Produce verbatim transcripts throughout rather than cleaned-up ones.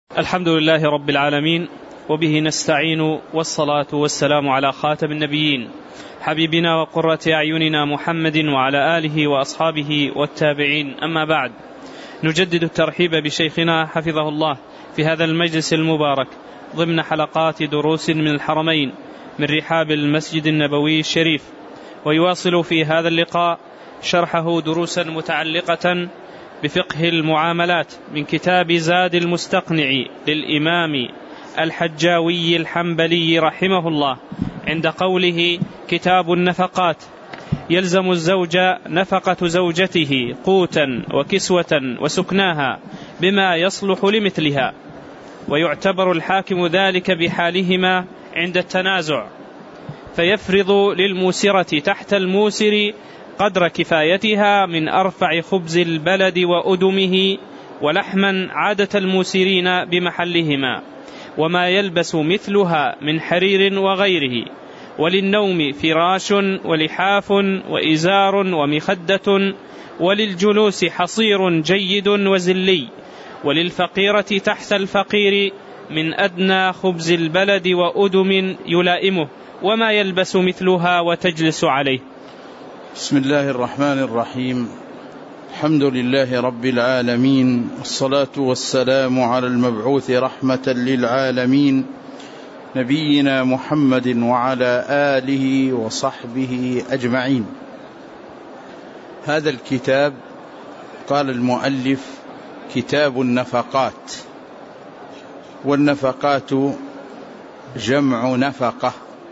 الحمد لله رب العالمين، وبه نستعين، والصلاة والسلام على خاتم النبيين حبيبنا وقرة أعيننا محمد وعلى آله وأصحابه والتابعين. أما بعد، نجدد الترحيب بشيخنا حفظه الله في هذا المجلس المبارك ضمن حلقات دروس من الحرمين من رحاب المسجد النبوي الشريف، ويواصل في هذا اللقاء شرحه دروسا متعلقة بفقه المعاملات من كتاب زاد المستقنع للإمام الحجاوي الحنبلي رحمه الله، عند قوله: كتاب النفقات. يلزم الزوج نفقة زوجته قوتا وكسوة وسكناها بما يصلح لمثلها، ويعتبر الحاكم ذلك بحالهما عند التنازع، فيفرض للموسرة تحت الموسر قدر كفايتها من أرفع خبز البلد وأدمه، ولحما عادة الموسرين بمحلهما، وما يلبس مثلها من حرير وغيره، وللنوم فراش ولحاف وإزار ومخدة، وللجلوس حصير جيد وزلي، وللفقيرة تحت الفقير من أدنى خبز البلد وأدم يلائمه، وما يلبس مثلها وتجلس عليه. بسم الله الرحمن الرحيم. الحمد لله رب العالمين، والصلاة والسلام على المبعوث رحمة للعالمين نبينا محمد وعلى آله وصحبه أجمعين. هذا الكتاب قال المؤلف كتاب النفقات، والنفقات جمع نفقة،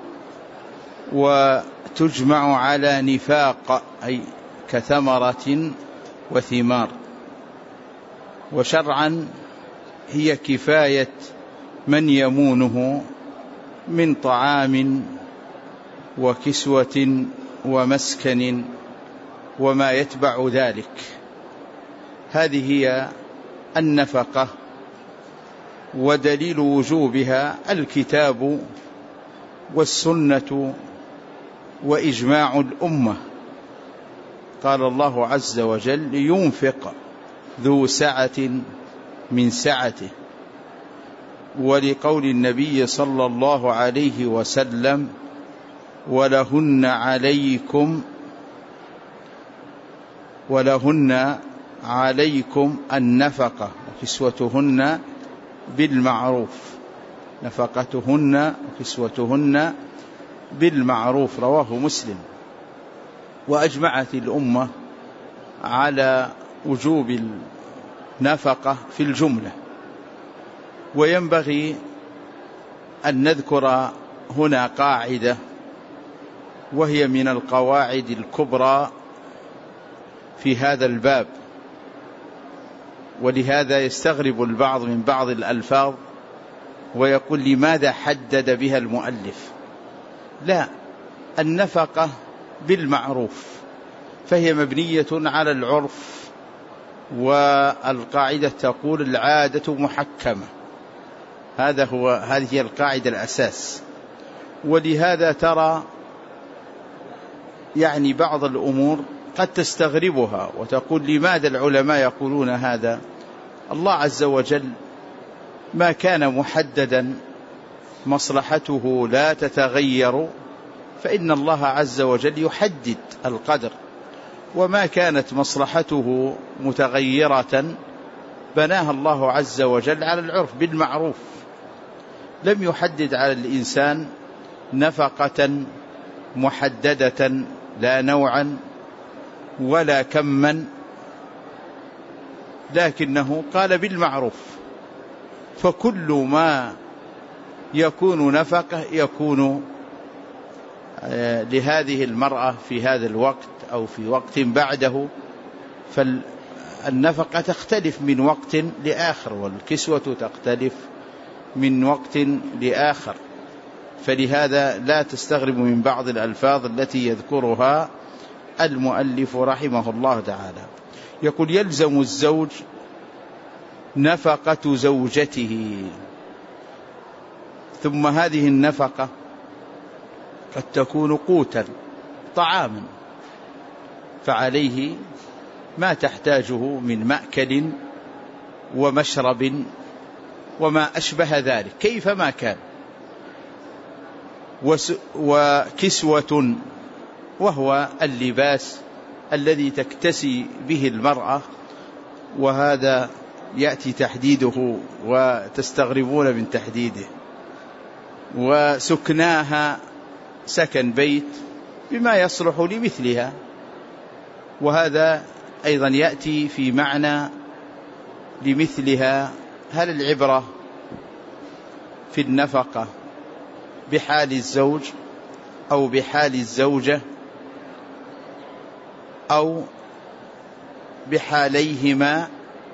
وتجمع على نفاق أي كثمرة وثمار. وشرعا هي كفاية من يمونه من طعام وكسوة ومسكن وما يتبع ذلك. هذه هي النفقة، ودليل وجوبها الكتاب والسنة وإجماع الأمة. قال الله عز وجل: لينفق ذو سعة من سعته. ولقول النبي صلى الله عليه وسلم: ولهن عليكم ولهن عليكم النفقة وكسوتهن بالمعروف، نفقتهن وكسوتهن بالمعروف، رواه مسلم. وأجمعت الأمة على وجوب النفقة في الجملة. وينبغي أن نذكر هنا قاعدة، وهي من القواعد الكبرى في هذا الباب، ولهذا يستغرب البعض من بعض الألفاظ ويقول: لماذا حدد بها المؤلف؟ لا، النفقة بالمعروف، فهي مبنية على العرف، والقاعدة تقول: العادة محكمة. هذا هو هذه هي القاعدة الأساس. ولهذا ترى يعني بعض الأمور قد تستغربها وتقول: لماذا العلماء يقولون هذا؟ الله عز وجل ما كان محددا مصلحته لا تتغير، فإن الله عز وجل يحدد القدر. وما كانت مصلحته متغيرة بناها الله عز وجل على العرف بالمعروف. لم يحدد على الإنسان نفقة محددة، لا نوعا ولا كما، لكنه قال بالمعروف. فكل ما يكون نفقة يكون لهذه المرأة في هذا الوقت أو في وقت بعده، فالنفقة تختلف من وقت لآخر، والكسوة تختلف من وقت لآخر. فلهذا لا تستغرب من بعض الألفاظ التي يذكرها المؤلف رحمه الله تعالى. يقول: يلزم الزوج نفقة زوجته. ثم هذه النفقة قد تكون قوتا طعاما، فعليه ما تحتاجه من مأكل ومشرب وما أشبه ذلك كيفما كان. وكسوة وهو اللباس الذي تكتسي به المرأة، وهذا يأتي تحديده وتستغربون من تحديده. وسكناها سكن بيت بما يصلح لمثلها، وهذا أيضا يأتي في معنى لمثلها. هل العبرة في النفقة بحال الزوج أو بحال الزوجة أو بحاليهما؟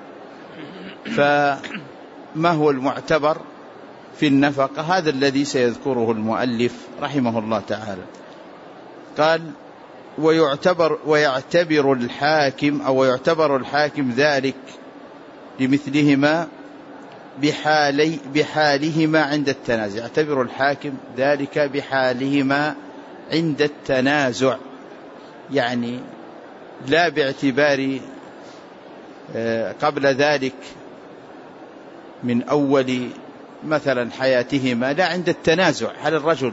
فما هو المعتبر في النفقة؟ هذا الذي سيذكره المؤلف رحمه الله تعالى. قال ويعتبر ويعتبر الحاكم أو يعتبر الحاكم ذلك لمثلهما بحالي بحالهما عند التنازع. يعتبر الحاكم ذلك بحالهما عند التنازع، يعني لا باعتبار قبل ذلك من أول مثلا حياتهما، لا عند التنازع. هل الرجل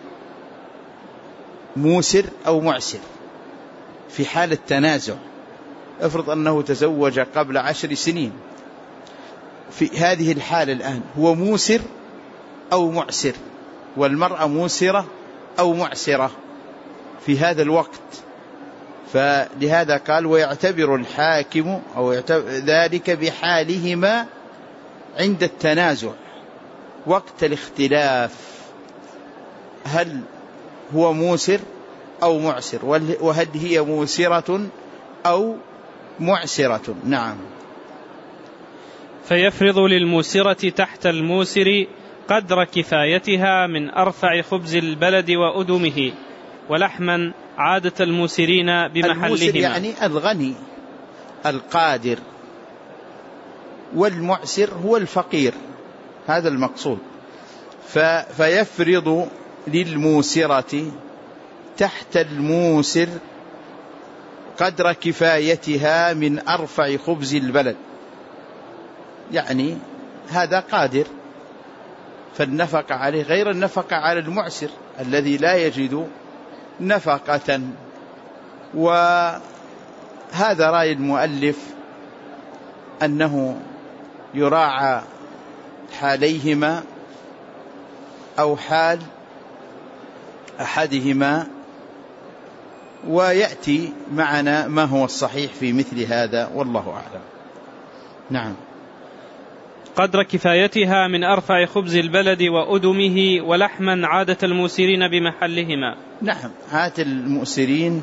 موسر أو معسر في حال التنازع؟ افرض أنه تزوج قبل عشر سنين، في هذه الحالة الآن هو موسر أو معسر، والمرأة موسرة أو معسرة في هذا الوقت. فلهذا قال ويعتبر الحاكم أو يعتبر ذلك بحالهما عند التنازع وقت الاختلاف، هل هو موسر أو معسر، وهل هي موسرة أو معسرة. نعم. فيفرض للموسرة تحت الموسر قدر كفايتها من أرفع خبز البلد وأدمه، ولحما عادة الموسرين بمحلهما. الموسر يعني الغني القادر، والمعسر هو الفقير، هذا المقصود. فيفرض للموسرة تحت الموسر قدر كفايتها من أرفع خبز البلد، يعني هذا قادر فالنفقة عليه غير النفقة على المعسر الذي لا يجد نفقة. وهذا رأي المؤلف أنه يراعى حاليهما أو حال أحدهما، ويأتي معنا ما هو الصحيح في مثل هذا والله أعلم. نعم. قدر كفايتها من أرفع خبز البلد وأدمه، ولحما عادة الموسرين بمحلهما. نعم، عادة المؤسرين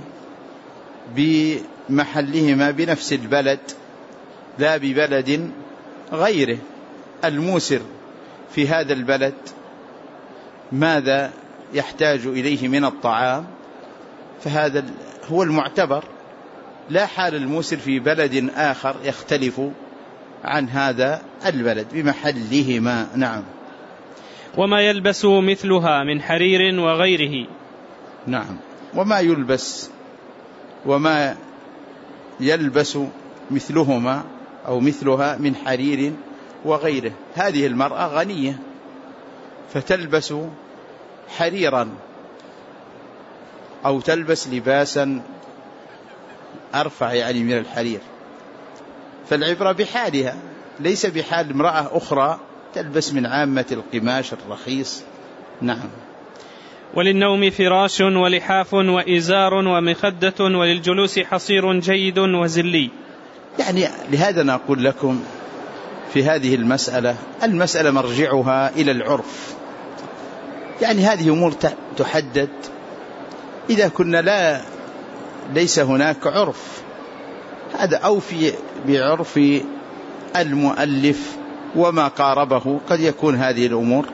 بمحلهما بنفس البلد لا ببلد غيره. الموسر في هذا البلد ماذا يحتاج إليه من الطعام، فهذا هو المعتبر، لا حال الموسر في بلد آخر يختلف عن هذا البلد بمحلهما. نعم. وما يلبس مثلها من حرير وغيره. نعم. وما يلبس وما يلبس مثلهما أو مثلها من حرير وغيره. هذه المرأة غنية فتلبس حريرا أو تلبس لباسا أرفع يعني من الحرير، فالعبرة بحالها ليس بحال امرأة أخرى تلبس من عامة القماش الرخيص. نعم. وللنوم فراش ولحاف وإزار ومخدة، وللجلوس حصير جيد وزلي. يعني لهذا نقول لكم في هذه المسألة، المسألة مرجعها إلى العرف، يعني هذه أمور تحدد إذا كنا لا ليس هناك عرف، هذا أو في بعرف المؤلف وما قاربه قد يكون هذه الأمور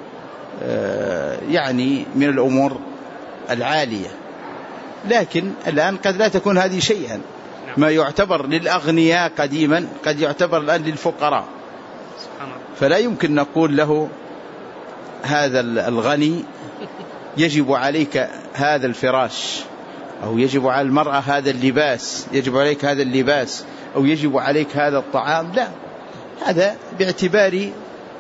يعني من الأمور العالية، لكن الآن قد لا تكون هذه شيئا. ما يعتبر للأغنياء قديما قد يعتبر الآن للفقراء، فلا يمكن نقول له هذا الغني يجب عليك هذا الفراش، أو يجب على المرأة هذا اللباس، يجب عليك هذا اللباس، أو يجب عليك هذا الطعام. لا، هذا باعتبار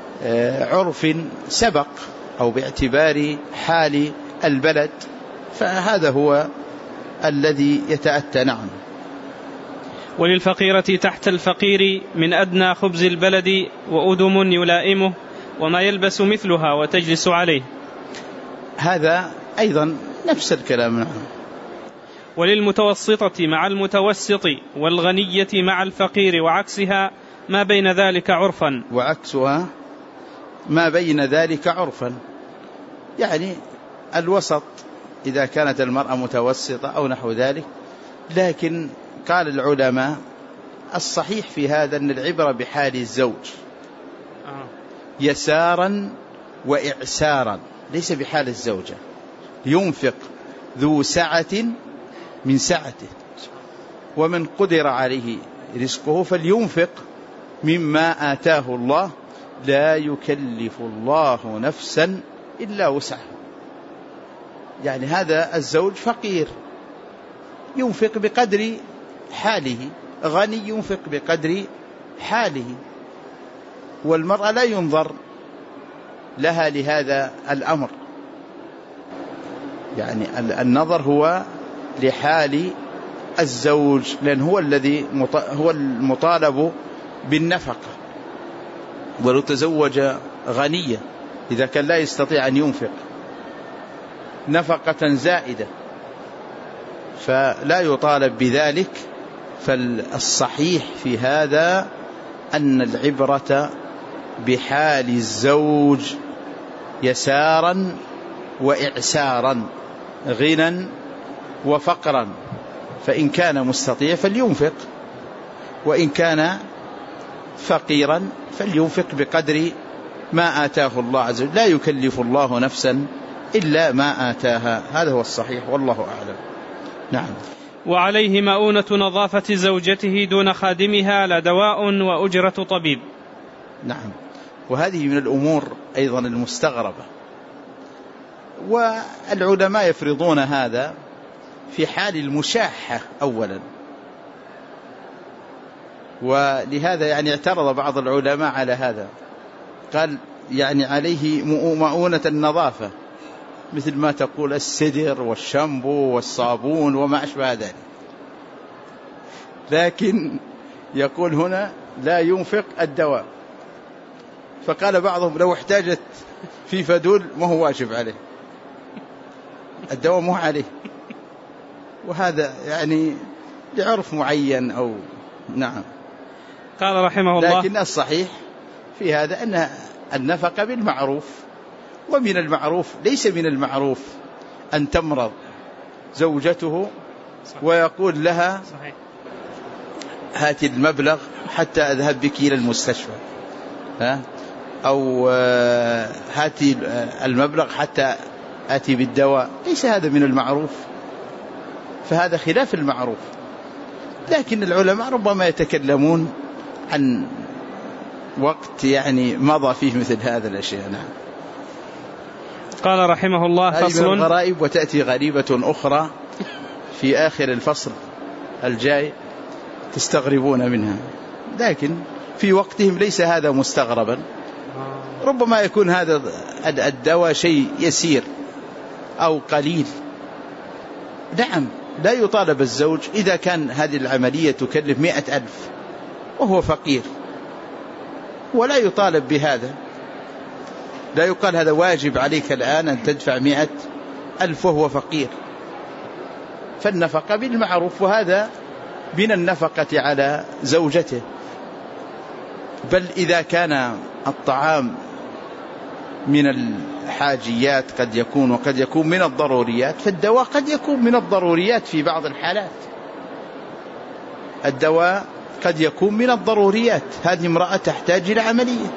عرف سبق أو باعتبار حال البلد، فهذا هو الذي يتأتى. نعم. وللفقيرة تحت الفقير من أدنى خبز البلد وأدم يلائمه وما يلبس مثلها وتجلس عليه. هذا أيضا نفس الكلام. نعم. وللمتوسطة مع المتوسط والغنية مع الفقير وعكسها ما بين ذلك عرفا. وعكسها ما بين ذلك عرفا، يعني الوسط إذا كانت المرأة متوسطة أو نحو ذلك. لكن قال العلماء الصحيح في هذا أن العبرة بحال الزوج يسارا وإعسارا، ليس بحال الزوجة. ينفق ذو سعة من سعته، ومن قدر عليه رزقه فلينفق مما آتاه الله، لا يكلف الله نفسا إلا وسعها. يعني هذا الزوج فقير ينفق بقدر حاله، غني ينفق بقدر حاله، والمرأة لا ينظر لها لهذا الأمر، يعني النظر هو لحال الزوج، لأن هو الذي هو المطالب بالنفقة. ولو تزوج غنية إذا كان لا يستطيع أن ينفق نفقة زائدة فلا يطالب بذلك. فالصحيح في هذا أن العبرة بحال الزوج يسارا وإعسارا، غنى وفقرا، فإن كان مستطيع فلينفق، وإن كان فقيرا فلينفق بقدر ما آتاه الله عز وجل، لا يكلف الله نفسا إلا ما آتاها. هذا هو الصحيح والله أعلم. نعم. وعليه مؤونة نظافة زوجته دون خادمها لا دواء وأجرة طبيب. نعم. وهذه من الأمور أيضا المستغربة، والعلماء يفرضون هذا في حال المشاحة أولا، ولهذا يعني اعترض بعض العلماء على هذا، قال يعني عليه مؤونة النظافة مثل ما تقول السدر والشامبو والصابون وما أشبه ذلك، لكن يقول هنا لا ينفق الدواء. فقال بعضهم لو احتاجت في فدول ما هو واجب عليه، الدواء مو عليه، وهذا يعني لعرف معين أو نعم. قال رحمه الله: لكن الصحيح في هذا أن النفقة بالمعروف، ومن المعروف ليس من المعروف أن تمرض زوجته ويقول لها هاتي المبلغ حتى أذهب بك إلى المستشفى، ها؟ أو هاتي المبلغ حتى آتي بالدواء، ليس هذا من المعروف، فهذا خلاف المعروف. لكن العلماء ربما يتكلمون عن وقت يعني مضى فيه مثل هذا الأشياء. نعم. قال رحمه الله: فصل. هذه من الغرائب، وتأتي غريبة أخرى في آخر الفصل الجاي تستغربون منها، لكن في وقتهم ليس هذا مستغربا. ربما يكون هذا الدواء شيء يسير أو قليل. نعم، لا يطالب الزوج إذا كان هذه العملية تكلف مئة ألف وهو فقير، ولا يطالب بهذا، لا يقال هذا واجب عليك الآن أن تدفع مئة ألف وهو فقير. فالنفقة بالمعروف، وهذا من النفقة على زوجته. بل إذا كان الطعام من الحاجيات قد يكون، وقد يكون من الضروريات، فالدواء قد يكون من الضروريات في بعض الحالات. الدواء قد يكون من الضروريات، هذه امرأة تحتاج إلى عملية،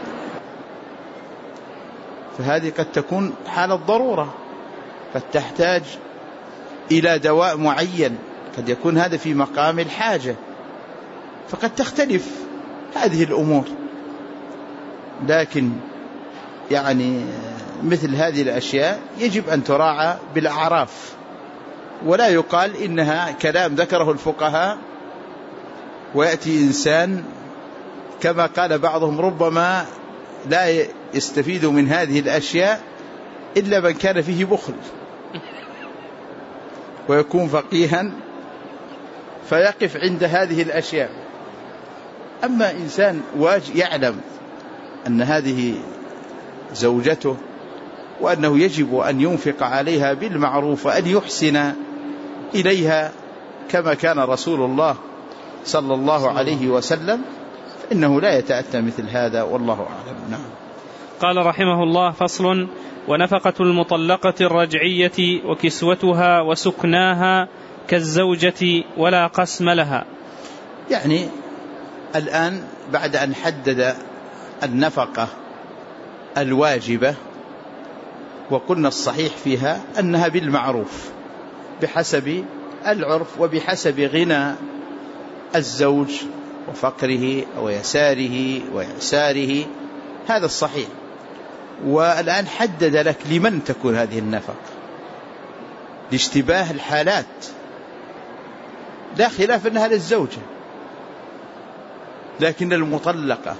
فهذه قد تكون حالة ضرورة، قد تحتاج إلى دواء معين، قد يكون هذا في مقام الحاجة، فقد تختلف هذه الأمور. لكن يعني مثل هذه الأشياء يجب أن تراعى بالأعراف، ولا يقال إنها كلام ذكره الفقهاء ويأتي إنسان كما قال بعضهم ربما لا يستفيد من هذه الأشياء إلا من كان فيه بخل ويكون فقيها فيقف عند هذه الأشياء. أما إنسان يعلم أن هذه زوجته وأنه يجب أن ينفق عليها بالمعروف وأن يحسن إليها كما كان رسول الله صلى الله عليه وسلم، فإنه لا يتأتى مثل هذا، والله أعلم. نعم. قال رحمه الله: فصل: ونفقة المطلقة الرجعية وكسوتها وسكناها كالزوجة ولا قسم لها. يعني الآن بعد أن حدد النفقة الواجبة وقلنا الصحيح فيها أنها بالمعروف بحسب العرف وبحسب غنى الزوج وفقره ويساره ويعساره، هذا الصحيح. والآن حدد لك لمن تكون هذه النفقة لاشتباه الحالات، لا خلاف أنها للزوجة، لكن المطلقة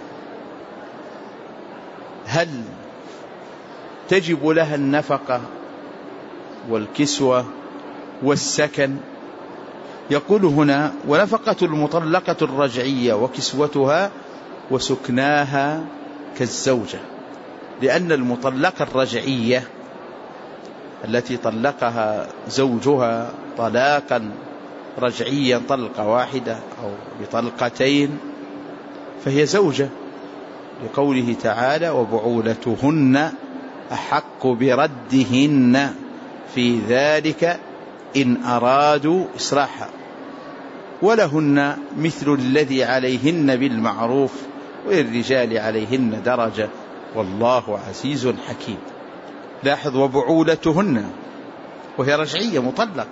هل تجب لها النفقة والكسوة والسكن؟ يقول هنا: ونفقة المطلقة الرجعية وكسوتها وسكناها كالزوجة، لأن المطلقة الرجعية التي طلقها زوجها طلاقا رجعيا طلقة واحدة أو بطلقتين فهي زوجة، لقوله تعالى: وبعولتهن أحق بردهن في ذلك إن أرادوا إصلاحا ولهن مثل الذي عليهن بالمعروف وللرجال عليهن درجة والله عزيز حكيم. لاحظ: وبعولتهن، وهي رجعية مطلقة،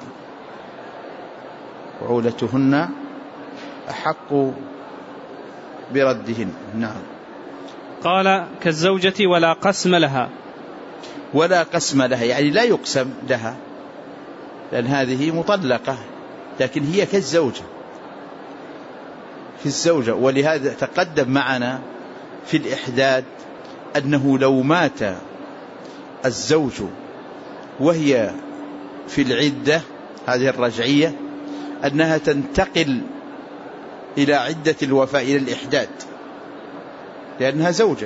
بعولتهن أحق بردهن. نعم. قال: كالزوجة ولا قسم لها. ولا قسم لها يعني لا يقسم لها، لأن هذه مطلقة، لكن هي كالزوجة في الزوجة. ولهذا تقدم معنا في الإحداد أنه لو مات الزوج وهي في العدة هذه الرجعية أنها تنتقل إلى عدة الوفاء إلى الإحداد، لأنها زوجة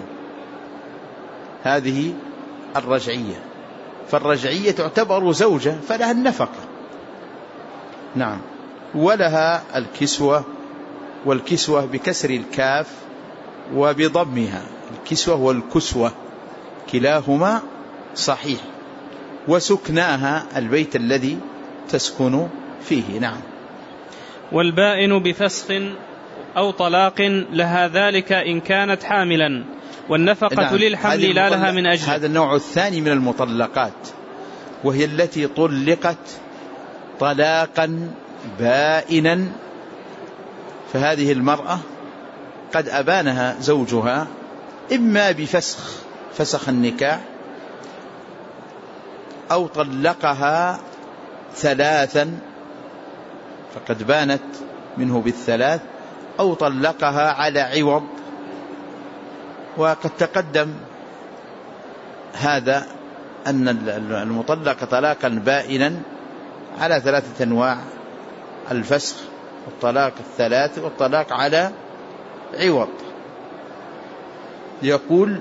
هذه الرجعية، فالرجعية تعتبر زوجة فلها النفقة. نعم. ولها الكسوة، والكسوة بكسر الكاف وبضمها، الكسوة والكسوة كلاهما صحيح. وسكناها البيت الذي تسكن فيه. نعم. والبائن بفسخ أو طلاق لها ذلك إن كانت حاملا، والنفقة نعم. للحمل لا لها من أجل. هذا النوع الثاني من المطلقات، وهي التي طلقت طلاقا بائنا، فهذه المرأة قد أبانها زوجها إما بفسخ فسخ النكاح أو طلقها ثلاثا فقد بانت منه بالثلاث، أو طلقها على عوض. وقد تقدم هذا أن المطلق طلاقا بائنا على ثلاثة أنواع: الفسخ والطلاق الثلاث والطلاق على عوض. يقول: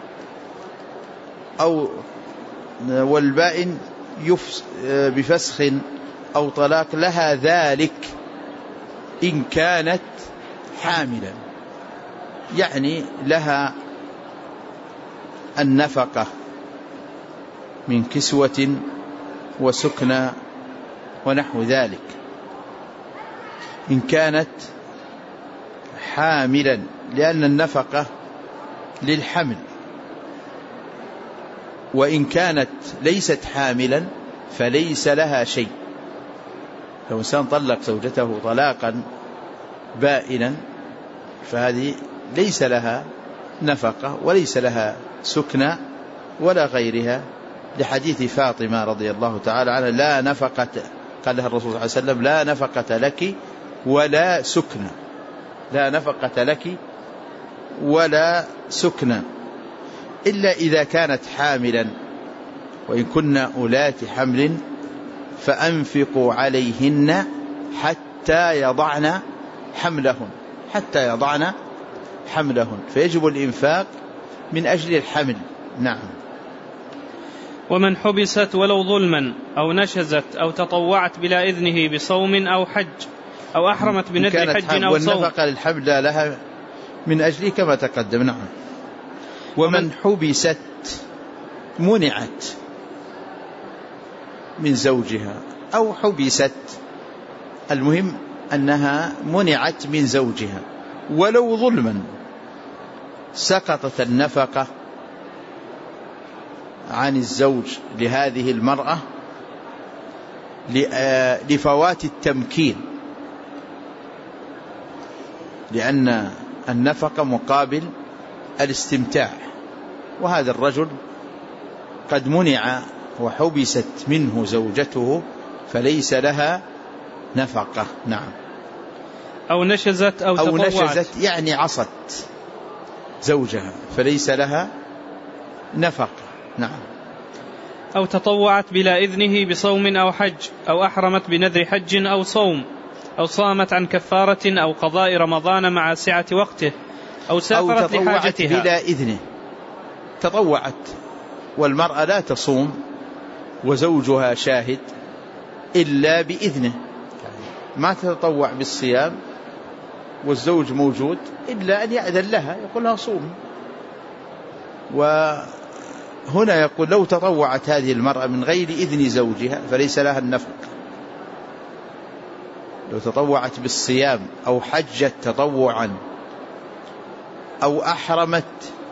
أو والبائن بفسخ أو طلاق لها ذلك إن كانت حاملا، يعني لها النفقة من كسوة وسكنى ونحو ذلك إن كانت حاملا، لأن النفقة للحمل. وإن كانت ليست حاملا فليس لها شيء. لو إنسان طلق زوجته طلاقا بائنا فهذه ليس لها نفقة وليس لها سكنى ولا غيرها، لحديث فاطمة رضي الله تعالى عنها: لا نفقة، قال لها الرسول صلى الله عليه وسلم: لا نفقة لك ولا سكنى، لا نفقة لك ولا سكنى. إلا إذا كانت حاملا، وإن كن أولات حمل فأنفقوا عليهن حتى يضعن حملهن حتى يضعن حملهن فيجب الإنفاق من أجل الحمل. نعم. ومن حبست ولو ظلما أو نشزت أو تطوعت بلا إذنه بصوم أو حج أو أحرمت بنذر حج أو صوم. والنفقة للحمل لها من أجله كما تقدم. نعم. ومن حبست منعت من زوجها أو حبست، المهم أنها منعت من زوجها ولو ظلما، سقطت النفقة عن الزوج لهذه المرأة لفوات التمكين، لأن النفقة مقابل الاستمتاع، وهذا الرجل قد منع وحبست منه زوجته فليس لها نفقة. نعم. أو نشزت أو, أو نشزت يعني عصت زوجها فليس لها نفقة. نعم. أو تطوعت بلا إذنه بصوم أو حج أو أحرمت بنذر حج أو صوم أو صامت عن كفارة أو قضاء رمضان مع سعة وقته أو سافرت أو لحاجتها بلا إذنه. تطوعت والمرأة لا تصوم وزوجها شاهد إلا بإذنه، ما تتطوع بالصيام والزوج موجود إلا أن يأذن لها، يقول لها صوم. وهنا يقول لو تطوعت هذه المرأة من غير إذن زوجها فليس لها النفقة. لو تطوعت بالصيام أو حجت تطوعا أو أحرمت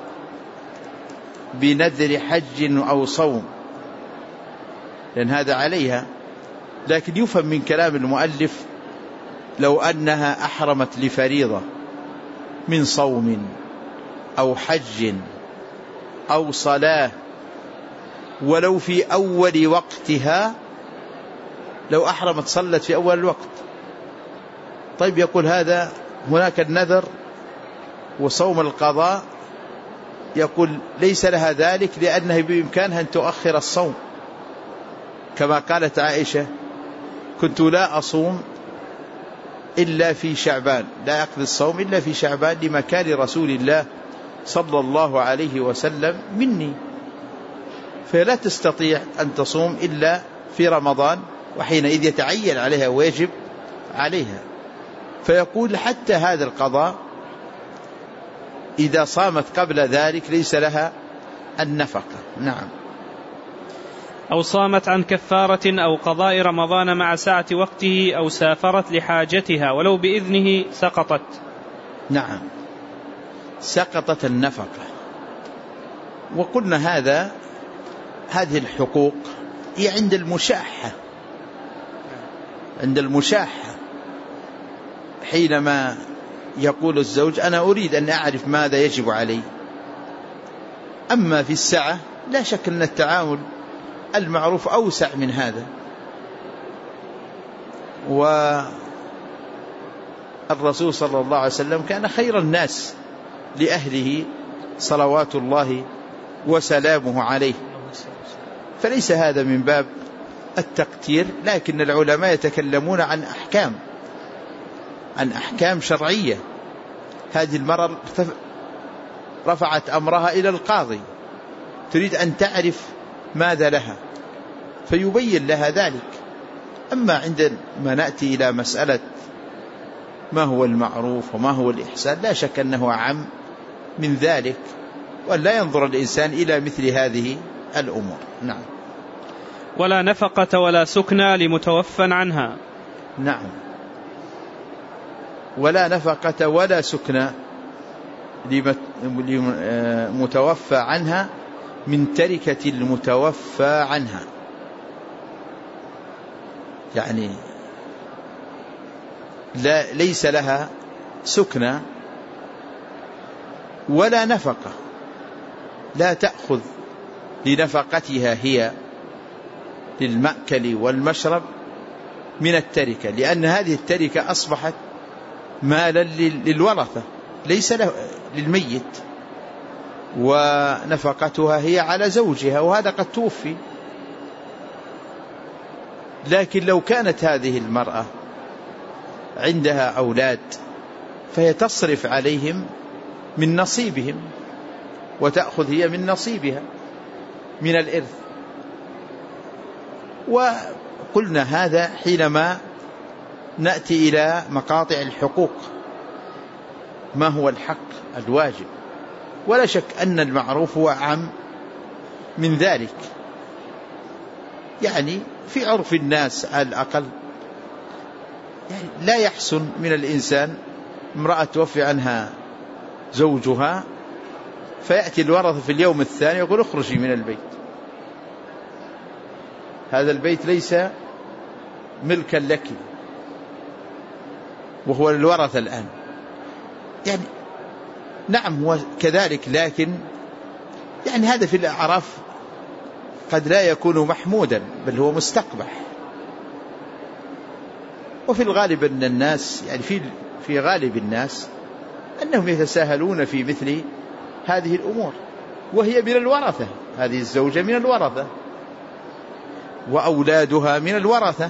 بنذر حج أو صوم، لأن هذا عليها. لكن يفهم من كلام المؤلف لو أنها أحرمت لفريضة من صوم أو حج أو صلاة ولو في أول وقتها، لو أحرمت صلت في أول الوقت، طيب يقول هذا هناك النذر وصوم القضاء، يقول ليس لها ذلك لأنها بإمكانها أن تؤخر الصوم، كما قالت عائشة كنت لا أصوم إلا في شعبان، لا أقضي الصوم إلا في شعبان لمكان رسول الله صلى الله عليه وسلم مني، فلا تستطيع أن تصوم إلا في رمضان، وحينئذ يتعين عليها ويجب عليها. فيقول حتى هذا القضاء إذا صامت قبل ذلك ليس لها النفقة. نعم. أو صامت عن كفارة أو قضاء رمضان مع سعة وقته أو سافرت لحاجتها ولو بإذنه سقطت. نعم، سقطت النفقة. وقلنا هذا هذه الحقوق هي عند المشاحة، عند المشاحة حينما يقول الزوج أنا أريد أن أعرف ماذا يجب علي. أما في السعة لا شك أن التعامل المعروف أوسع من هذا. والرسول صلى الله عليه وسلم كان خير الناس لأهله صلوات الله وسلامه عليه، فليس هذا من باب التقتير، لكن العلماء يتكلمون عن أحكام عن أحكام شرعية. هذه المرأة رفعت أمرها إلى القاضي تريد أن تعرف ماذا لها فيبين لها ذلك. أما عندما نأتي إلى مسألة ما هو المعروف وما هو الإحسان لا شك أنه أعم من ذلك، وأن لا ينظر الإنسان إلى مثل هذه الأمور. نعم. ولا نفقة ولا سكنى لمتوفى عنها. نعم، ولا نفقة ولا سكنى لمتوفى عنها من تركة المتوفى عنها، يعني لا ليس لها سكنى ولا نفقة، لا تأخذ لنفقتها هي للمأكل والمشرب من التركة، لأن هذه التركة أصبحت مالا للورثة ليس له للميت. ونفقتها هي على زوجها، وهذا قد توفي. لكن لو كانت هذه المرأة عندها أولاد فهي تصرف عليهم من نصيبهم، وتأخذ هي من نصيبها من الإرث. وقلنا هذا حينما نأتي إلى مقاطع الحقوق، ما هو الحق الواجب. ولا شك أن المعروف هو أعم من ذلك. يعني في عرف الناس على الأقل يعني لا يحسن من الإنسان امرأة توفي عنها زوجها فيأتي الورثة في اليوم الثاني يقول اخرجي من البيت، هذا البيت ليس ملكا لك وهو الورثة الآن. يعني نعم هو كذلك، لكن يعني هذا في الأعراف قد لا يكون محمودا بل هو مستقبح. وفي الغالب أن الناس يعني في في غالب الناس أنهم يتساهلون في مثل هذه الأمور، وهي من الورثة، هذه الزوجة من الورثة وأولادها من الورثة.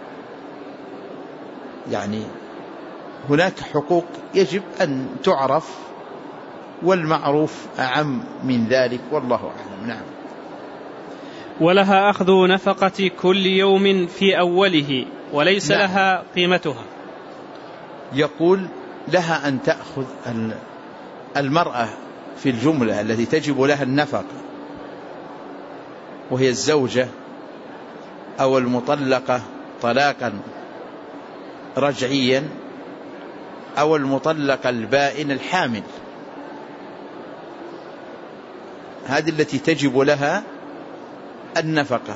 يعني هناك حقوق يجب أن تعرف، والمعروف أعم من ذلك، والله أعلم. نعم. ولها أخذ نفقة كل يوم في أوله وليس نعم. لها قيمتها. يقول لها أن تأخذ المرأة في الجملة التي تجب لها النفقة، وهي الزوجة أو المطلقة طلاقا رجعيا، أو المطلقة البائن الحامل، هذه التي تجب لها النفقة،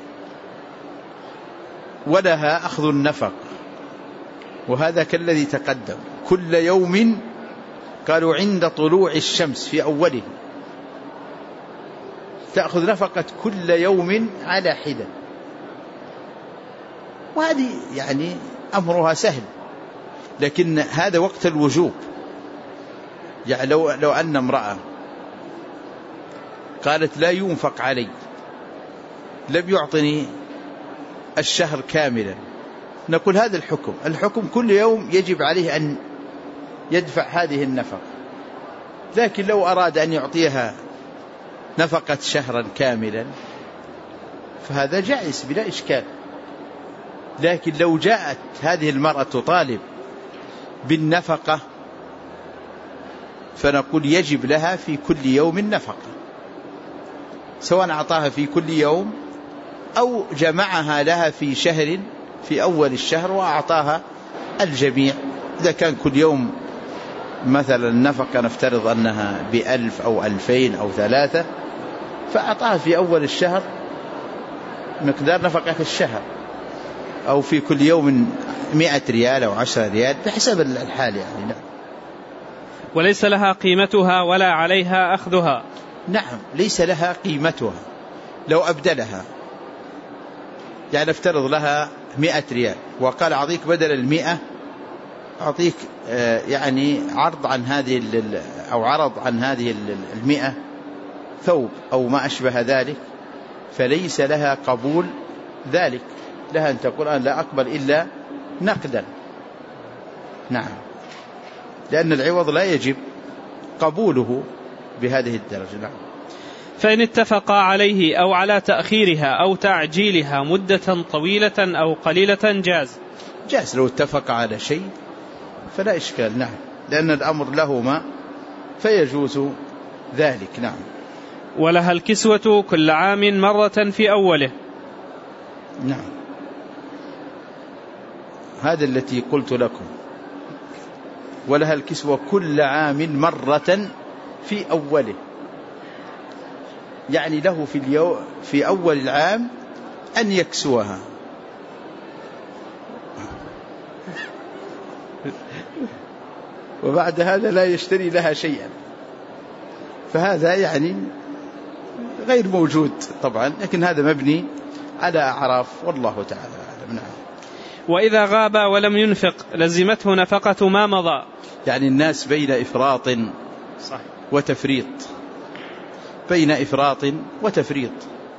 ولها أخذ النفق. وهذا كالذي تقدم كل يوم، قالوا عند طلوع الشمس في أوله، تأخذ نفقة كل يوم على حدة. وهذه يعني أمرها سهل، لكن هذا وقت الوجوب. يعني لو, لو أن امرأة قالت لا ينفق علي، لم يعطني الشهر كاملا، نقول هذا الحكم الحكم كل يوم يجب عليه أن يدفع هذه النفقة. لكن لو أراد أن يعطيها نفقة شهرا كاملا فهذا جائز بلا إشكال. لكن لو جاءت هذه المرأة تطالب بالنفقة فنقول يجب لها في كل يوم نفقة، سواء أعطاها في كل يوم أو جمعها لها في شهر في أول الشهر وأعطاها الجميع. إذا كان كل يوم مثلا النفقة نفترض أنها بألف أو ألفين أو ثلاثة، فأعطاها في أول الشهر مقدار نفقة الشهر، أو في كل يوم مئة ريال أو عشرة ريال بحسب الحال يعني. نعم. وليس لها قيمتها ولا عليها أخذها. نعم ليس لها قيمتها. لو أبدلها يعني افترض لها مئة ريال وقال أعطيك بدل المئة أعطيك يعني عرض عن هذه أو عرض عن هذه المئة ثوب أو ما أشبه ذلك، فليس لها قبول ذلك، لها أن تقول أنا لا أقبل إلا نقدا. نعم، لأن العوض لا يجب قبوله بهذه الدرجة. نعم. فإن اتفقا عليه أو على تأخيرها أو تعجيلها مدة طويلة أو قليلة جاز. جاز لو اتفق على شيء فلا إشكال. نعم، لأن الأمر لهما فيجوز ذلك. نعم. ولها الكسوة كل عام مرة في أوله. نعم، هذا التي قلت لكم، ولها الكسوة كل عام مرة في أوله، يعني له في اليوم في أول العام أن يكسوها. وبعد هذا لا يشتري لها شيئا، فهذا يعني غير موجود طبعا، لكن هذا مبني على أعراف والله تعالى أعلم. نعم. وإذا غاب ولم ينفق لزمته نفقة ما مضى. يعني الناس بين إفراط وتفريط، بين إفراط وتفريط.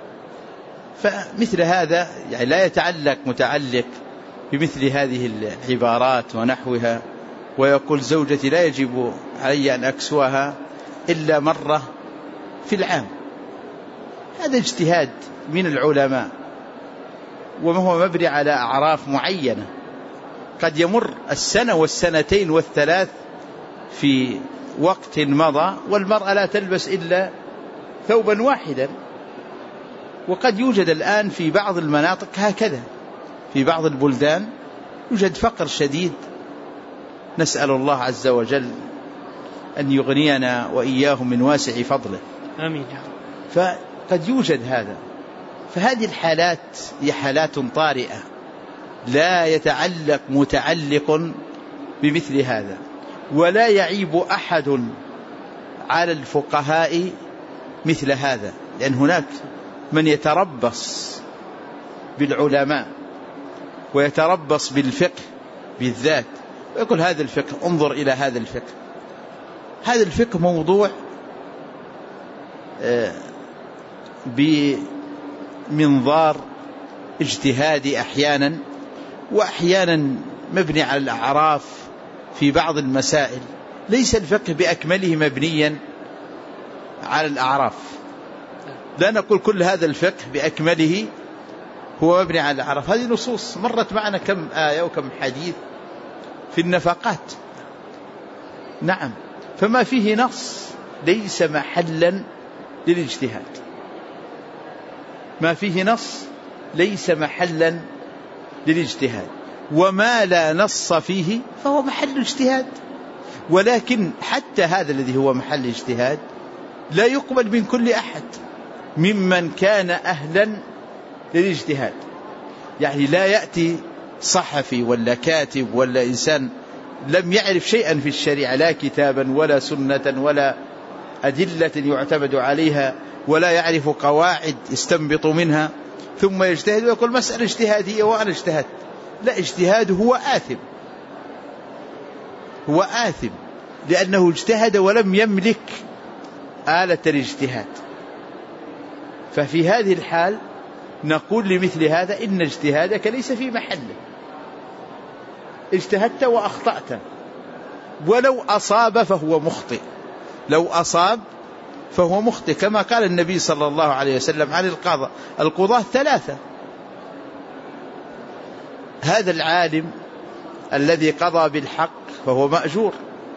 فمثل هذا يعني لا يتعلق متعلق بمثل هذه العبارات ونحوها ويقول زوجتي لا يجب علي أن أكسوها إلا مرة في العام. هذا اجتهاد من العلماء وما هو مبني على أعراف معينة. قد يمر السنة والسنتين والثلاث في وقت مضى والمرأة لا تلبس إلا ثوبا واحدا، وقد يوجد الآن في بعض المناطق هكذا، في بعض البلدان يوجد فقر شديد، نسأل الله عز وجل أن يغنينا وإياهم من واسع فضله. آمين. فقد يوجد هذا، فهذه الحالات هي حالات طارئة لا يتعلق متعلق بمثل هذا، ولا يعيب أحد على الفقهاء مثل هذا، لأن هناك من يتربص بالعلماء ويتربص بالفقه بالذات ويقول هذا الفقه، انظر إلى هذا الفقه. هذا الفقه موضوع بمنظار اجتهادي أحيانا، وأحيانا مبني على الأعراف في بعض المسائل. ليس الفقه بأكمله مبنيا على الأعراف، لا نقول كل هذا الفقه بأكمله هو مبني على الأعراف. هذه نصوص مرت معنا كم آية وكم حديث في النفقات. نعم، فما فيه نص ليس محلا للاجتهاد، ما فيه نص ليس محلا للاجتهاد، وما لا نص فيه فهو محل اجتهاد. ولكن حتى هذا الذي هو محل اجتهاد لا يقبل من كل أحد ممن كان أهلا للاجتهاد. يعني لا يأتي صحفي ولا كاتب ولا إنسان لم يعرف شيئا في الشريعة، لا كتابا ولا سنة ولا أدلة يعتمد عليها، ولا يعرف قواعد يستنبط منها، ثم يجتهد ويقول مسألة اجتهادية وأنا اجتهدت. لا، اجتهاده هو آثم، هو آثم لأنه اجتهد ولم يملك آلة الاجتهاد. ففي هذه الحال نقول لمثل هذا إن اجتهادك ليس في محله، اجتهدت وأخطأت، ولو أصاب فهو مخطئ، لو أصاب فهو مخطئ، كما قال النبي صلى الله عليه وسلم عن القضاء القضاة ثلاثة: هذا العالم الذي قضى بالحق فهو مأجور،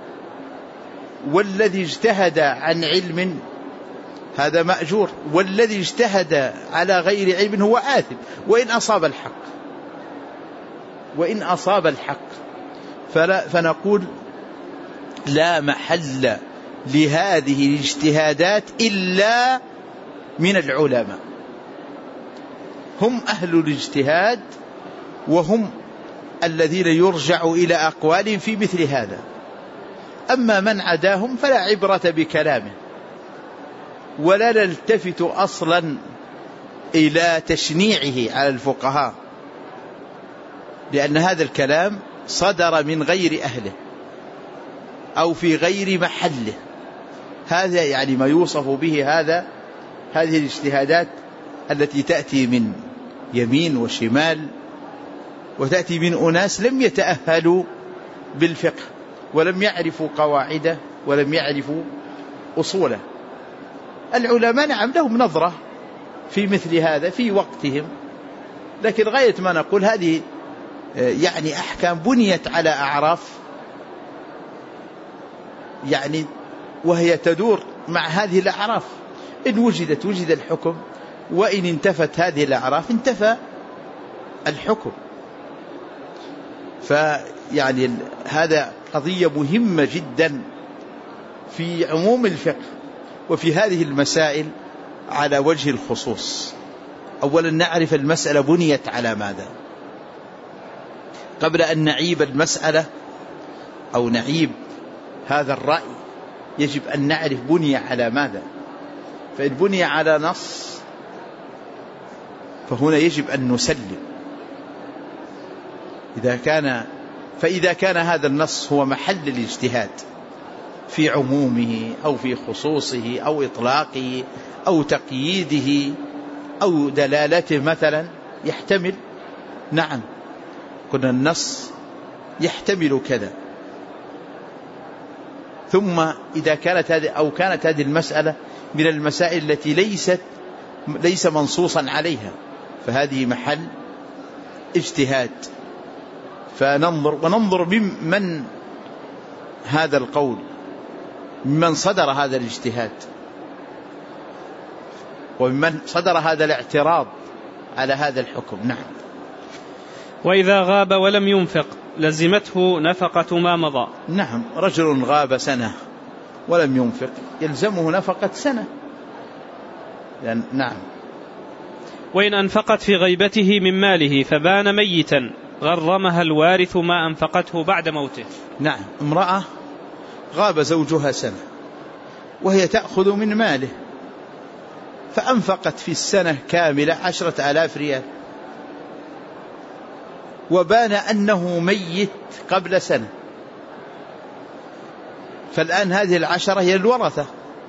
والذي اجتهد عن علم هذا مأجور، والذي اجتهد على غير علم هو آثم وإن أصاب الحق، وإن أصاب الحق. فلا فنقول لا محل لهذه الاجتهادات إلا من العلماء، هم أهل الاجتهاد وهم الذين يرجع إلى أقوال في مثل هذا. أما من عداهم فلا عبرة بكلامه، ولا نلتفت أصلا إلى تشنيعه على الفقهاء، لأن هذا الكلام صدر من غير أهله أو في غير محله. هذا يعني ما يوصف به هذا هذه الاجتهادات التي تأتي من يمين وشمال، وتأتي من أناس لم يتأهلوا بالفقه ولم يعرفوا قواعده ولم يعرفوا أصوله. العلماء نعم لهم نظرة في مثل هذا في وقتهم، لكن غاية ما نقول هذه يعني أحكام بنيت على أعراف، يعني وهي تدور مع هذه الأعراف. إن وجدت وجد الحكم، وإن انتفت هذه الأعراف انتفى الحكم. فيعني هذا قضية مهمة جدا في عموم الفقه وفي هذه المسائل على وجه الخصوص. أولا نعرف المسألة بنيت على ماذا قبل أن نعيب المسألة أو نعيب هذا الرأي. يجب أن نعرف بني على ماذا. فإن بني على نص فهنا يجب أن نسلم. إذا كان فإذا كان هذا النص هو محل الاجتهاد في عمومه أو في خصوصه أو إطلاقه أو تقييده أو دلالته مثلا، يحتمل. نعم، كنا النص يحتمل كذا. ثم إذا كانت هذه أو كانت هذه المسألة من المسائل التي ليست ليس منصوصا عليها، فهذه محل اجتهاد، فننظر وننظر ممن هذا القول، ممن صدر هذا الاجتهاد، وممن صدر هذا الاعتراض على هذا الحكم. نعم. وإذا غاب ولم ينفق لزمته نفقة ما مضى. نعم، رجل غاب سنة ولم ينفق يلزمه نفقة سنة. يعني نعم. وإن أنفقت في غيبته من ماله فبان ميتا غرمها الوارث ما أنفقته بعد موته. نعم، امرأة غاب زوجها سنة وهي تأخذ من ماله، فأنفقت في السنة كاملة عشرة آلاف ريال، وبان أنه ميت قبل سنة، فالآن هذه العشرة هي الورثة،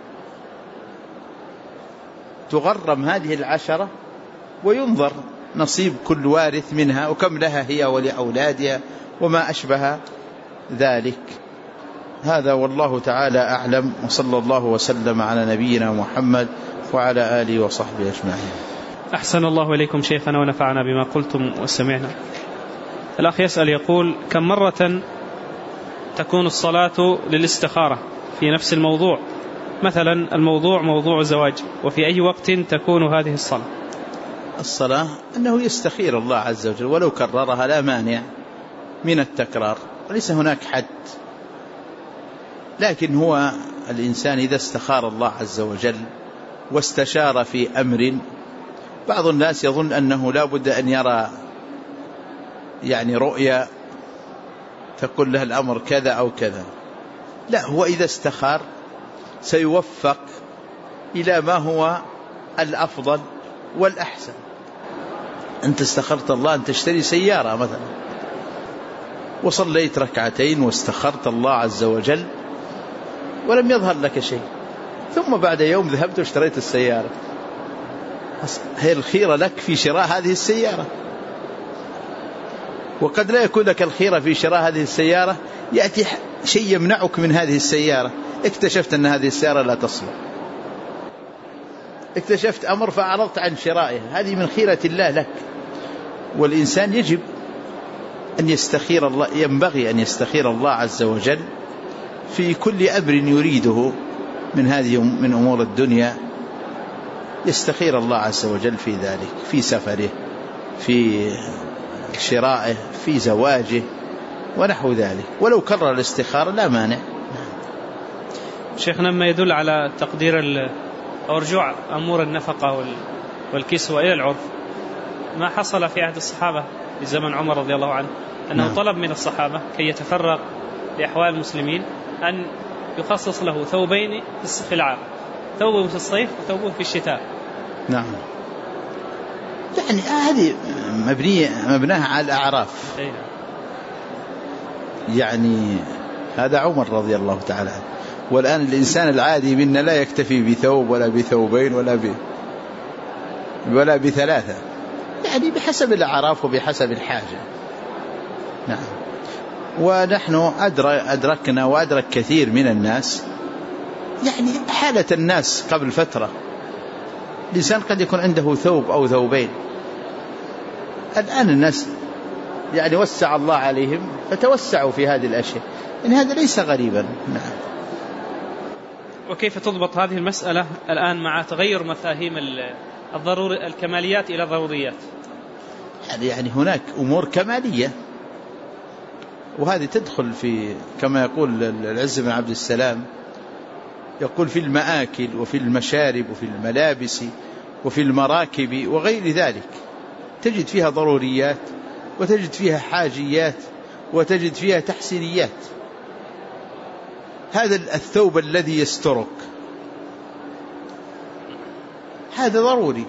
تغرم هذه العشرة وينظر نصيب كل وارث منها وكم لها هي ولأولادها وما أشبه ذلك. هذا والله تعالى أعلم، وصلى الله وسلم على نبينا محمد وعلى آله وصحبه أجمعين. أحسن الله إليكم شيخنا ونفعنا بما قلتم وسمعنا. الأخ يسأل يقول: كم مرة تكون الصلاة للاستخارة في نفس الموضوع؟ مثلا الموضوع موضوع زواج، وفي أي وقت تكون هذه الصلاة؟ الصلاة أنه يستخير الله عز وجل، ولو كررها لا مانع من التكرار، وليس هناك حد. لكن هو الإنسان إذا استخار الله عز وجل واستشار في أمر، بعض الناس يظن أنه لا بد أن يرى يعني رؤيا تقول له الأمر كذا أو كذا، لا، هو إذا استخار سيوفق إلى ما هو الأفضل والأحسن. أنت استخرت الله أن تشتري سيارة مثلا، وصليت ركعتين واستخرت الله عز وجل ولم يظهر لك شيء، ثم بعد يوم ذهبت واشتريت السيارة، هي الخيرة لك في شراء هذه السيارة، وقد لا يكون لك الخيرة في شراء هذه السيارة، يأتي شيء يمنعك من هذه السيارة، اكتشفت أن هذه السيارة لا تصلح، اكتشفت أمر فأعرضت عن شرائها، هذه من خيرة الله لك. والإنسان يجب أن يستخير الله، ينبغي أن يستخير الله عز وجل في كل أمر يريده من هذه من أمور الدنيا، يستخير الله عز وجل في ذلك، في سفره، في شرائه، في زواجه ونحو ذلك، ولو كرر الاستخارة لا مانع. شيخنا، ما يدل على تقدير أو رجوع أمور النفقة والكسوة إلى العرف ما حصل في عهد الصحابة في زمن عمر رضي الله عنه، أنه نعم. طلب من الصحابة كي يتفرغ لأحوال المسلمين أن يخصص له ثوبين في العام، ثوب في الصيف وثوب في الشتاء. نعم، يعني هذه مبنية مبناها على الأعراف. يعني هذا عمر رضي الله تعالى عنه، والآن الإنسان العادي منا لا يكتفي بثوب ولا بثوبين ولا ب ولا بثلاثة، يعني بحسب الأعراف وبحسب الحاجة. نعم. ونحن أدركنا وأدرك كثير من الناس يعني حالة الناس قبل فترة، الإنسان قد يكون عنده ثوب أو ثوبين، الآن الناس يعني وسع الله عليهم فتوسعوا في هذه الأشياء، إن هذا ليس غريبا. نعم. وكيف تضبط هذه المسألة الآن مع تغير مفاهيم الضرور الكماليات إلى ضروريات؟ يعني هناك أمور كمالية، وهذه تدخل في كما يقول العز بن عبد السلام، يقول في المآكل وفي المشارب وفي الملابس وفي المراكب وغير ذلك، تجد فيها ضروريات وتجد فيها حاجيات وتجد فيها تحسينيات. هذا الثوب الذي يسترك هذا ضروري،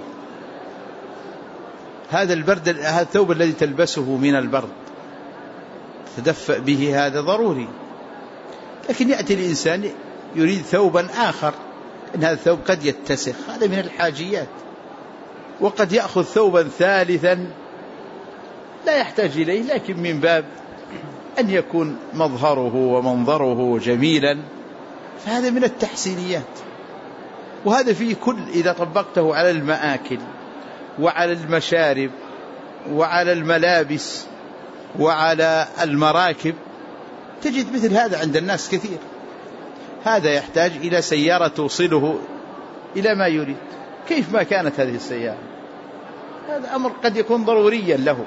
هذا البرد، هذا الثوب الذي تلبسه من البرد تدفأ به هذا ضروري. لكن يأتي الإنسان يريد ثوبا آخر، إن هذا الثوب قد يتسخ، هذا من الحاجيات. وقد يأخذ ثوبا ثالثا لا يحتاج إليه، لكن من باب أن يكون مظهره ومنظره جميلا، فهذا من التحسينيات. وهذا فيه كل، إذا طبقته على المآكل وعلى المشارب وعلى الملابس وعلى المراكب تجد مثل هذا عند الناس كثير. هذا يحتاج إلى سيارة توصله إلى ما يريد، كيف ما كانت هذه السيارة، هذا أمر قد يكون ضروريا له.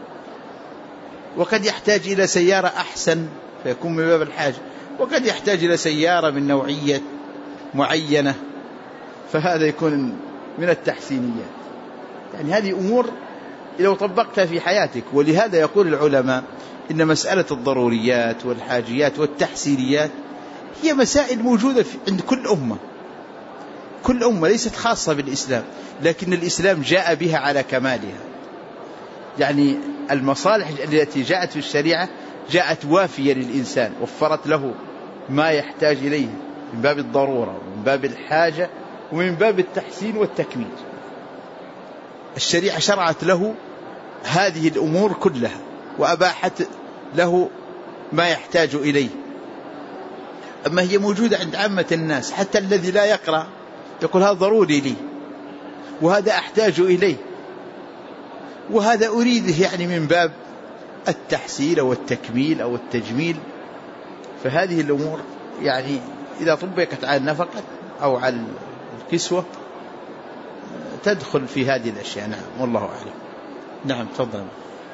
وقد يحتاج إلى سيارة أحسن فيكون من باب الحاجة، وقد يحتاج إلى سيارة من نوعية معينة، فهذا يكون من التحسينيات. يعني هذه أمور لو طبقتها في حياتك. ولهذا يقول العلماء إن مسألة الضروريات والحاجيات والتحسينيات هي مسائل موجودة عند كل أمة، كل أمة، ليست خاصة بالإسلام، لكن الإسلام جاء بها على كمالها. يعني المصالح التي جاءت في الشريعة جاءت وافية للإنسان، وفرت له ما يحتاج إليه من باب الضرورة ومن باب الحاجة ومن باب التحسين والتكميل. الشريعة شرعت له هذه الأمور كلها وأباحت له ما يحتاج إليه. أما هي موجودة عند عامة الناس، حتى الذي لا يقرأ يقول هذا ضروري لي، وهذا أحتاج إليه، وهذا أريده، يعني من باب التحسين أو التكميل أو التجميل. فهذه الأمور يعني إذا طبقت على النفقة أو على الكسوة تدخل في هذه الأشياء. نعم، والله أعلم. نعم، تفضل.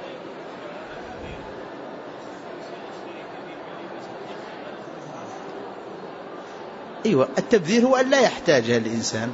أيوة، التبذير هو أن لا يحتاجها الإنسان.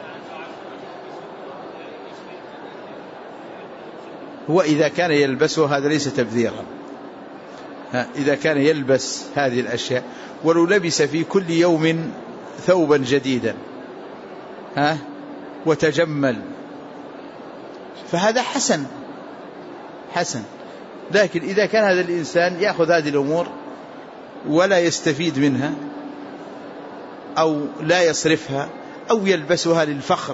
هو إذا كان يلبسه هذا ليس تبذيرا. إذا كان يلبس هذه الأشياء ولو لبس في كل يوم ثوبا جديدا ها وتجمل فهذا حسن حسن. لكن إذا كان هذا الإنسان يأخذ هذه الأمور ولا يستفيد منها أو لا يصرفها أو يلبسها للفخر،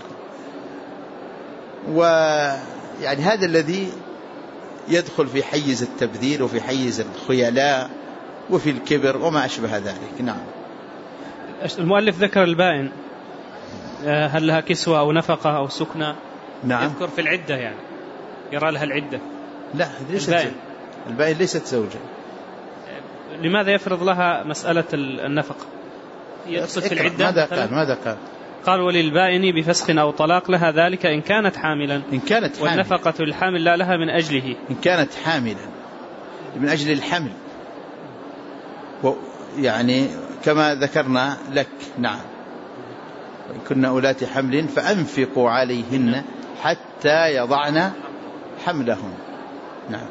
ويعني هذا الذي يدخل في حيز التبذير وفي حيز الخيلاء وفي الكبر وما أشبه ذلك. نعم. المؤلف ذكر البائن، هل لها كسوة أو نفقة أو سكنة؟ نعم. يذكر في العدة، يعني يرى لها العدة. لا، ليست البائن. البائن ليست زوجة. لماذا يفرض لها مسألة النفقة؟ يقصد في العدة. ماذا قال؟ ماذا قال؟ قال وللبائن بفسخ أو طلاق لها ذلك إن كانت حاملا. إن كانت حاملا. والنفقة للحامل لا لها من أجله. إن كانت حاملا من أجل الحمل، يعني كما ذكرنا لك. نعم. وإن كنا أولات حمل فأنفقوا عليهن حتى يضعن حملهن. نعم.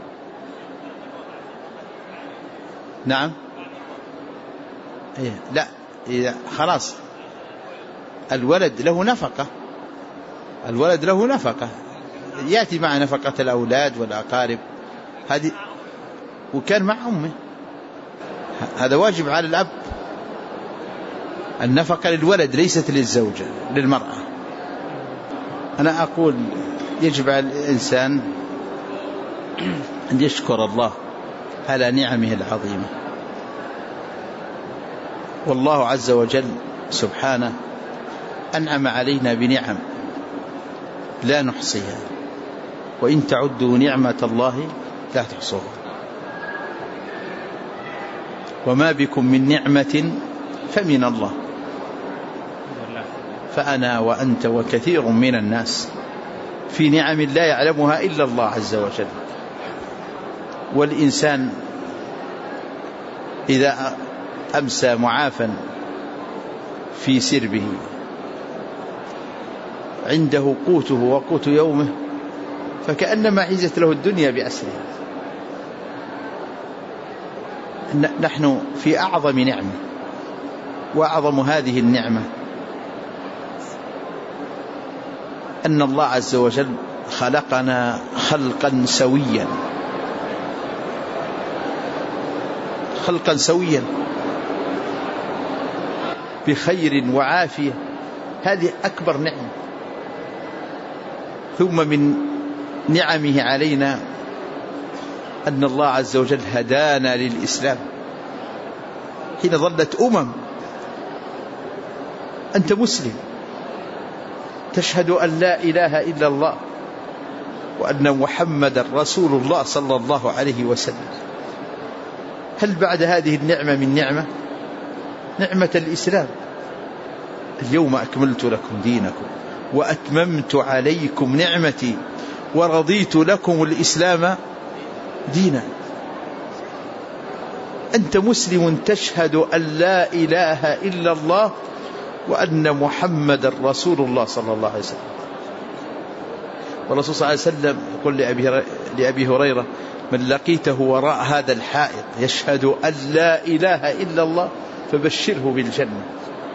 نعم. إيه. لا، إذا خلاص الولد له نفقة، الولد له نفقة يأتي مع نفقة الأولاد والأقارب هذه، وكان مع أمه، هذا واجب على الأب. النفقة للولد ليست للزوجة للمرأة. أنا أقول يجب على الإنسان أن يشكر الله على نعمه العظيمة. والله عز وجل سبحانه أنعم علينا بنعم لا نحصيها، وإن تعدوا نعمة الله لا تحصوها. وما بكم من نعمة فمن الله، فأنا وأنت وكثير من الناس في نعم لا يعلمها إلا الله عز وجل. والإنسان إذا أمسى معافا في سربه عنده قوته وقوت يومه فكأنما عزت له الدنيا بأسرها. نحن في أعظم نعمة، وأعظم هذه النعمة أن الله عز وجل خلقنا خلقا سويا، خلقا سويا. بخير وعافية، هذه أكبر نعمة. ثم من نعمه علينا أن الله عز وجل هدانا للإسلام حين ظلت أمم. أنت مسلم تشهد أن لا إله إلا الله وأن محمد رسول الله صلى الله عليه وسلم، هل بعد هذه النعمة من نعمة؟ نعمة الإسلام. اليوم أكملت لكم دينكم وأتممت عليكم نعمتي ورضيت لكم الإسلام دينا. أنت مسلم تشهد أن لا إله إلا الله وأن محمد رسول الله صلى الله عليه وسلم. والرسول صلى الله عليه وسلم يقول لأبي, لأبي هريرة: من لقيته وراء هذا الحائط يشهد أن لا إله إلا الله فبشره بالجنة،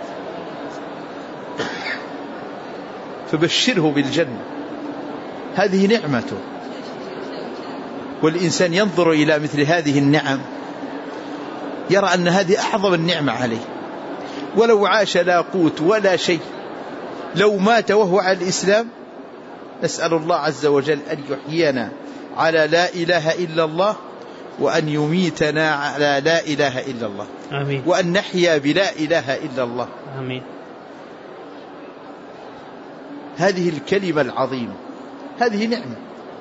فبشره بالجنة. هذه نعمته، والإنسان ينظر إلى مثل هذه النعم يرى أن هذه أعظم النعمة عليه. ولو عاش لا قوت ولا شيء، لو مات وهو على الإسلام، نسأل الله عز وجل أن يحيينا على لا إله إلا الله وأن يميتنا على لا إله إلا الله. آمين. وأن نحيا بلا إله إلا الله. آمين. هذه الكلمة العظيمة هذه نعمة.